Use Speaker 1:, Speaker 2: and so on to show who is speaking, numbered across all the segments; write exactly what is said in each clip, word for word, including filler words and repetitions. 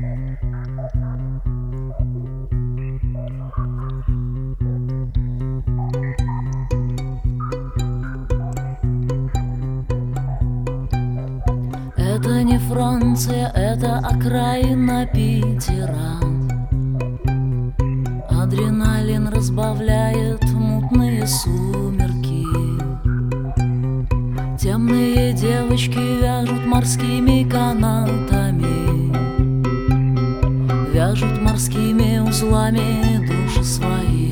Speaker 1: Это не Франция, это окраина Питера. Адреналин разбавляет мутные сумерки. Темные девочки вяжут морскими канатами, вяжут морскими узлами души свои.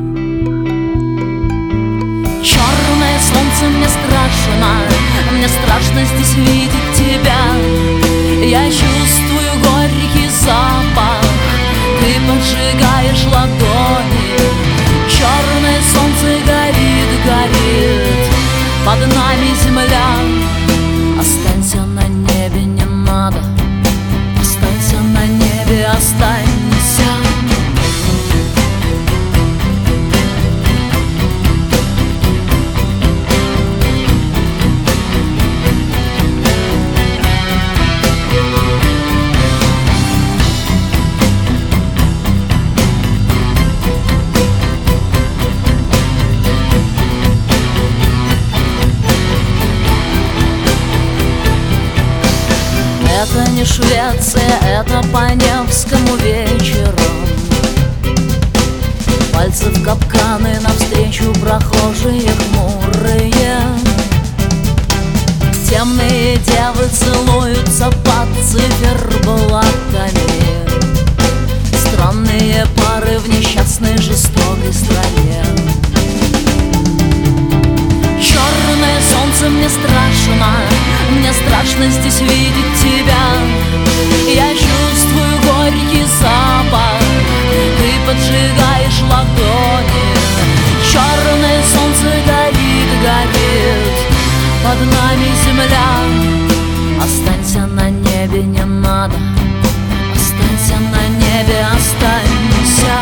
Speaker 1: Черное солнце, мне страшно, мне страшно здесь видеть тебя. Я чувствую горький запах, ты поджигаешь ладони. Черное солнце горит, горит, под нами земля. Останься на небе, не надо, останься на небе, останься. Это не Швеция, это по Невскому вечером. Пальцы в капканы, навстречу прохожие хмурые. Темные девы целуются под циферблатами. Странные пары в несчастной жестокой стране. Черное солнце, мне страшно, мне страшно здесь видеть тебя. Я чувствую горький запах, ты поджигаешь ладони. Черное солнце горит, горит, под нами земля. Останься на небе, не надо, останься на небе, останься.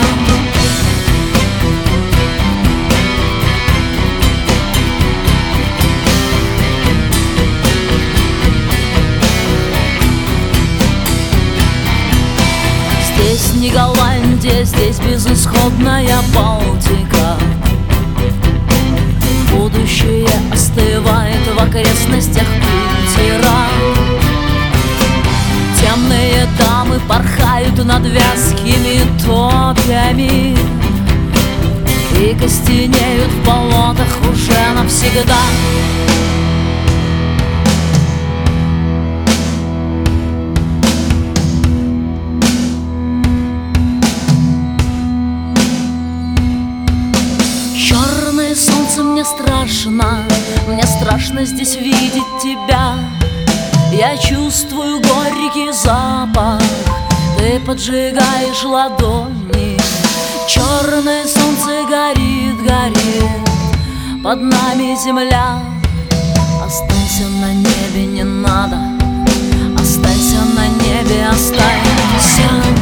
Speaker 1: Здесь не Голландия, здесь безысходная Балтика. Будущее остывает в окрестностях Питера. Темные дамы порхают над вязкими топями и костенеют в болотах уже навсегда. Черное солнце, мне страшно, мне страшно здесь видеть тебя. Я чувствую горький запах, ты поджигаешь ладони. Черное солнце горит, горит, под нами земля. Останься на небе, не надо, останься на небе, останься.